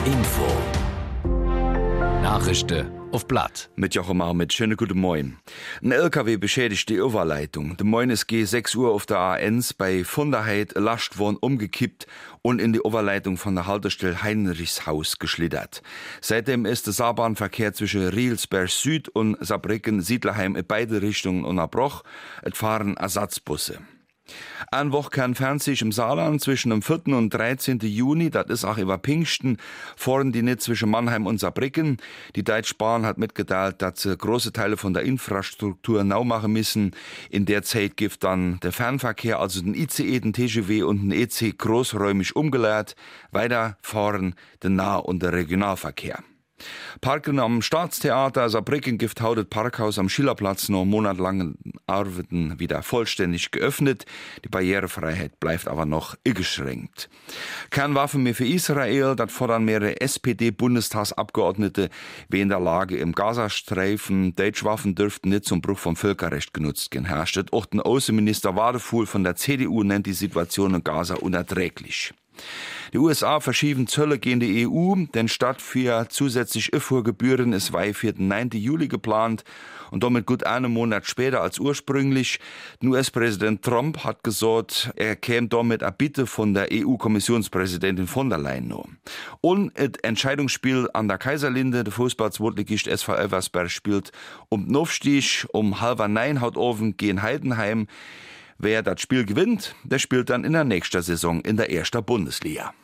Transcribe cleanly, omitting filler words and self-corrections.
Info. Nachrichten auf Blatt. Mit Jochen Marmit, schönen guten Morgen. Ein LKW beschädigt die Oberleitung. De Morgen ist 6 Uhr auf der A1 bei Funderheit Lastwagen umgekippt und in die Oberleitung von der Haltestelle Heinrichshaus geschlittert. Seitdem ist der Saarbahnverkehr zwischen Rielsberg Süd und Saarbrücken-Siedlerheim in beide Richtungen unterbrochen. Es fahren Ersatzbusse. Eine Woche kann Fernsehen im Saarland zwischen dem 4. und 13. Juni, das ist auch über Pfingsten, fahren die nicht zwischen Mannheim und Saarbrücken. Die Deutsche Bahn hat mitgeteilt, dass sie große Teile von der Infrastruktur neu machen müssen. In der Zeit gibt dann der Fernverkehr, also den ICE, den TGW und den EC großräumig umgeleitet. Weiter fahren der Nah- und der Regionalverkehr. Parken am Staatstheater Saarbrücken gibt heute das Parkhaus am Schillerplatz noch monatelangen Arbeiten wieder vollständig geöffnet. Die Barrierefreiheit bleibt aber noch eingeschränkt. Kernwaffen mehr für Israel, das fordern mehrere SPD-Bundestagsabgeordnete wegen der Lage im Gazastreifen. Deutsche Waffen dürften nicht zum Bruch vom Völkerrecht genutzt werden. Herrscht. Auch der Außenminister Wadefuhl von der CDU nennt die Situation in Gaza unerträglich. Die USA verschieben Zölle gegen die EU, denn statt für zusätzlich Einfuhrgebühren ist für den 9. Juli geplant und damit gut einen Monat später als ursprünglich. Der US-Präsident Trump hat gesagt, er käme damit eine Bitte von der EU-Kommissionspräsidentin von der Leyen noch. Und das Entscheidungsspiel an der Kaiserlinde, der Fußball-Zweitligist SV Elversberg spielt um den Aufstieg, um 8:30 haut offen gegen Heidenheim. Wer das Spiel gewinnt, der spielt dann in der nächsten Saison in der ersten Bundesliga.